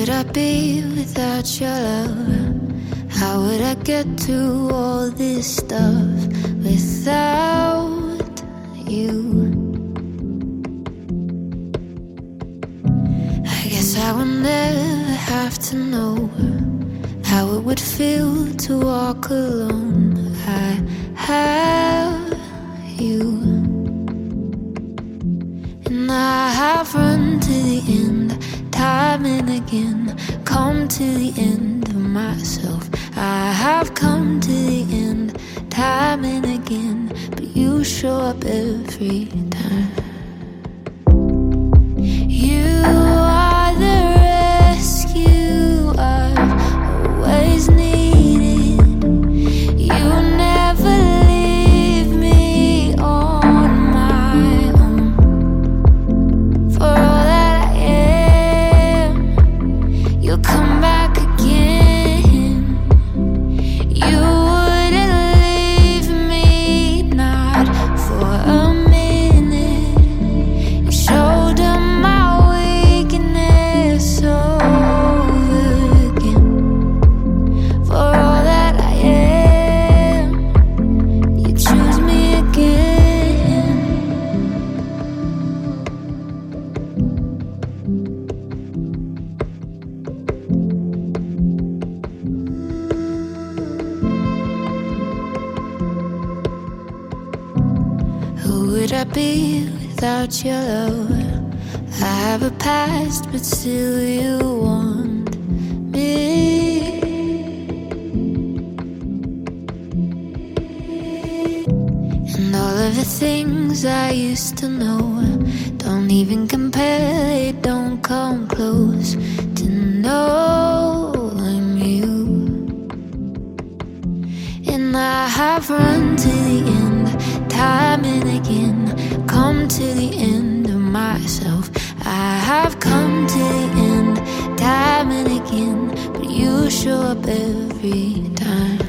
would I be without your love? How would I get through all this stuff without you? I guess I will never have to know how it would feel to walk alone. I have you, and I have run to the end, time and again, come to the end of myself. I have come to the end, time and again, but you show up every time. You are the rescue I've always needed. You never leave me on my own. For all that I am, you'll come back again. You wouldn't leave me, not for a minute. You showed up my weakness over again. For all that I am, you choose me again. Who would I be without your love? I have a past, but still you want me. And all of the things I used to know don't even compare, they don't come close to knowing you. And I have run to the end, time and again, come to the end of myself. I have come to the end, time and again, but you show up every time.